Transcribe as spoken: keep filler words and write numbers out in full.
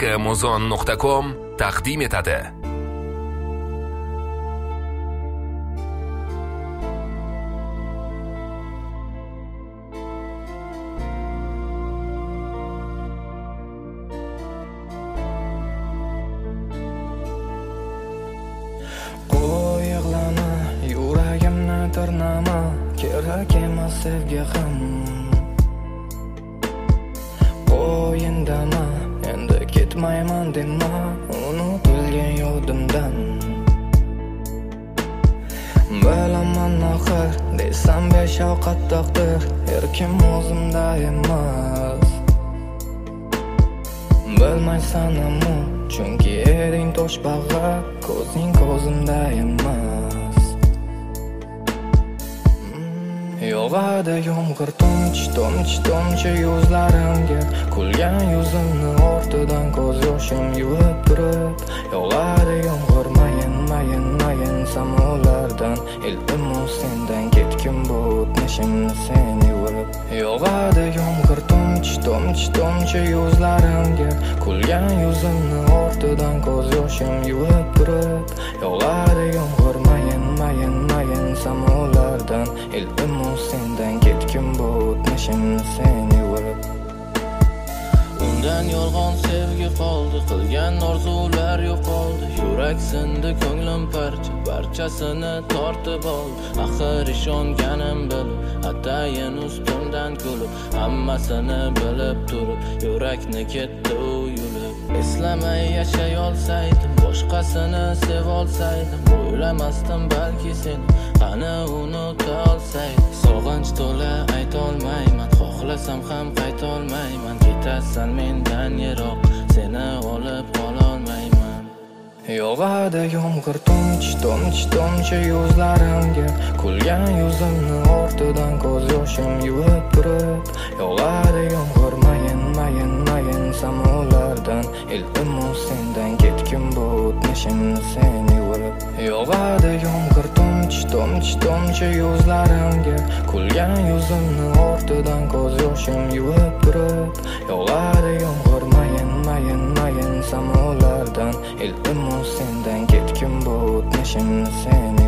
nuqta muzon nuqta com taqdim etadi. Qo'yig'lama, yuragimni tirnama, kerak emas sevgi ham. Qo'yindama, endi ketmayman dema, unutilgan yodimdan. Bilaman axir, desam beshafqat taqdir, erkim o'zimda emas. Bilmaysan ammo, chunki ering toshbag'a, ko'zing ko'zimda emas. Yog'adi yomg'ir tomchi, tomchi, tomchi yuzlarimga, kulgan yuzimni ortidan ko'z yoshim yuvib turib. Yog'adi yomg'ir mayin, mayin, mayin samolardan, iltimos sendan ketgin bu o'tmishimni sen yuvib. Yog'adi yomg'ir tomchi, tomchi, tomchi yuzlarimga, kulgan yuzimni ortidan ko'z yoshim yuvib turib. Yog'adi yomg'ir mayin, mayin, mayin samolardan, iltimos sendan ketgin bu o'tmishimni sen yuvib. Undan yolg'on sevgi qoldi, qilgan orzular yo'qoldi. Yurak sindi, ko'nglim parcha, barchasini tortib oldi. Axir ishonganim bilib, atayin ustimdan kulib, hammasini bilib turib, yurakni ketdi u yulib. Eslamay yashay olsaydim, boshqasini sev olsaydim, o'ylamasdim balki seni, qani unuta olsaydim. Sog'inch to'la aytolmayman, xohlasam ham qaytolmayman. Ketasan mendan yiroq, seni olib qololmayman. Yog'adi yomg'ir tomchi, tomchi, tomchi yuzlarimga, kulgan yuzimni ortidan ko'z yoshim yuvib turib. Yog'adi yomg'ir mayin, mayin, mayin samolardan, iltimos sendan ketgin bu o'tmishimni sen yuvib. Yog'adi yomg'ir tomchi, tomchi, tomchi yuzlarimga, kulgan yuzimni ortidan ko'z yoshim yuvib turib. Yog'adi yomg'ir mayin, mayin, mayin samolardan, iltimos sendan ketgin bu o'tmishimni sen